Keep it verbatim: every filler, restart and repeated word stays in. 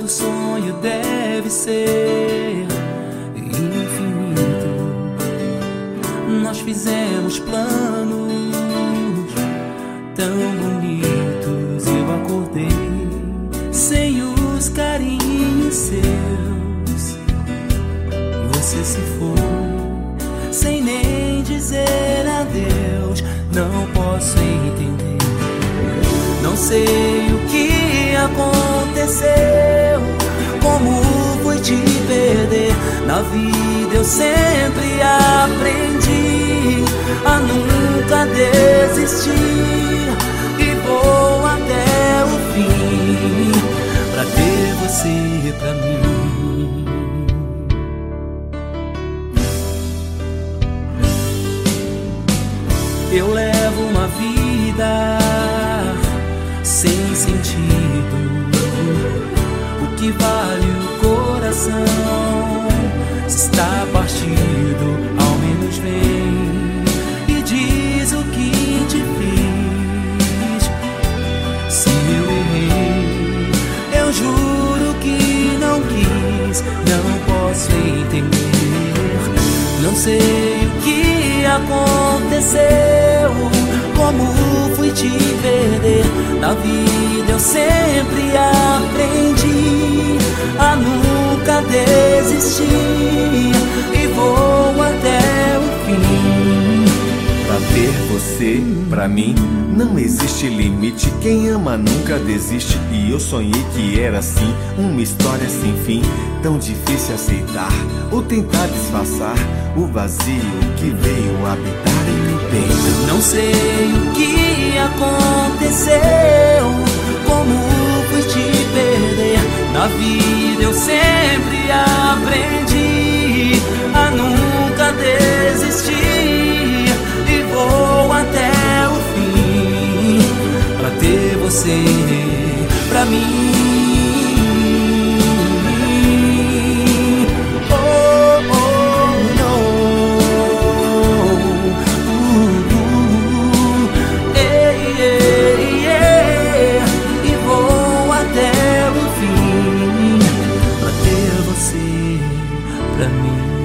nosso sonho deve ser infinito. Nós fizemos planos tão bonitos. Eu acordei sem os carinhos seus. Você se foi sem nem dizer adeus. Não posso entender, não sei o que aconteceu, como fui te perder. Na vida eu sempre aprendi a nunca desistir, e vou até o fim pra ter você pra mim. Eu levo uma vida sem sentido. O que vale o coração está partido. Ao menos vem e diz o que te fiz. Se eu errei, eu juro que não quis. Não posso entender, não sei o que aconteceu, como fui te perder. Na vida eu sempre aprendi a nunca desistir, e vou até o fim pra ter você pra mim. Não existe limite, quem ama nunca desiste. E eu sonhei que era assim, uma história sem fim. Tão difícil aceitar ou tentar disfarçar o vazio que veio habitar em meu peito. Não sei o que aconteceu, como fui te perder. Na vida eu sempre aprendi a nunca desistir, e vou até o fim pra ter você pra mim. Pra mim.